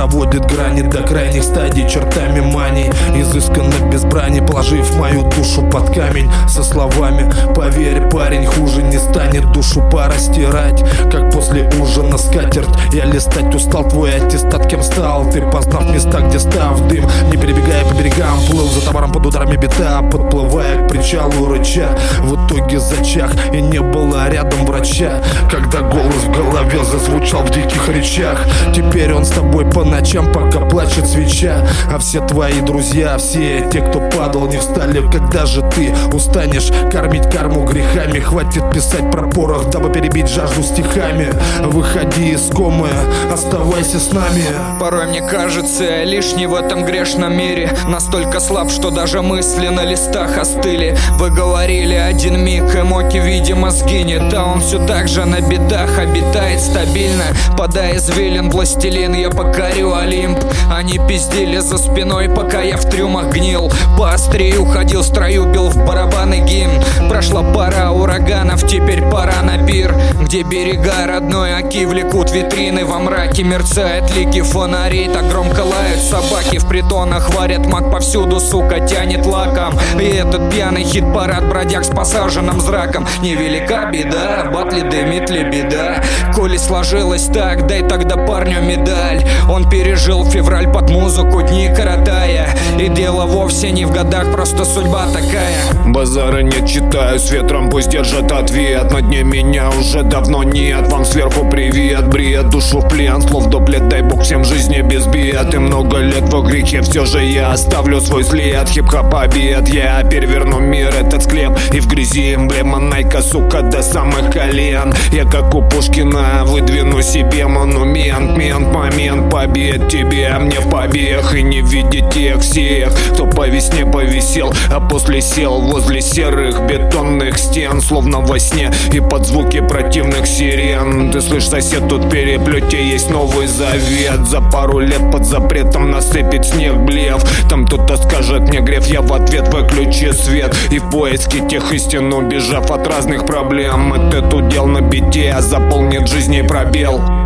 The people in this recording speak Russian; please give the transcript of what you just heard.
проводит грани до крайних стадий чертами маний. Изысканно без брани, положив мою душу под камень со словами: поверь, парень, хуже не станет. Душу пора стирать, как после ужина скатерть. Я листать устал, твой аттестат кем стал ты, познав места, где став дым. Не перебегая по берегам, плыл за товаром под ударами бита, подплывая к причалу рыча. В итоге зачах, и не было рядом врача, когда голос в голове зазвучал в диких речах. Теперь он с тобой по ночам, пока плачет свеча. А все твои друзья, все те, кто падал, не встали. Когда же ты устанешь кормить карму грехами? Хватит писать про порох, дабы перебить жажду стихами. Выходи из комы, оставайся с нами. Порой мне кажется, я лишний в этом грешном мире, настолько слаб, что даже мысли на листах остыли. Вы говорили, один миг, и Моки, видимо, сгинет, а он все так же на бедах обитает стабильно. Подай извилин, властелин, я покорю Олимп. Они пиздили за спиной, пока я в трюмах гнил. По острию ходил, в строю бил в барабаны гимн. Прошла пора ураганов, теперь пора на пир, где берега родной Оки влекут витрины. Во мраке мерцают лики фонарей, так громко лают собаки. В притонах варят мак, повсюду, сука, тянет лаком. И этот пьяный хит-парад бродяг с посаженным зраком. Невелика беда, батли дымит ли беда. Коли сложилось так, дай тогда парню медаль. Он пережил февраль под музыку, дни коротая. И дело вовсе не в годах, просто судьба такая. Базара не читаю, с ветром пусть держат ответ. На дне меня уже давно нет, вам сверху привет. Бред, душу в плен, слов дуплет, дай бог всем жизни без бед. И много лет во грехе, все же я оставлю свой след. Хип-хоп обед, я переверну мир, этот склеп. И в грязи эмблема Найка, сука, до самых колен. Я как у Пушкина выдвину себе монумент. Момент побед тебе, а мне в побег. И не видеть тех всех, кто по весне повисел, а после сел возле серых бетонных стен, словно во сне и под звуки противных сирен. Ты слышь, сосед, тут в переплете есть Новый Завет. За пару лет под запретом насыпет снег блеф. Там кто-то скажет мне греф, я в ответ выключи свет. И в поиске тех истин, убежав от разных проблем, этот удел на бите заполнит жизней пробел.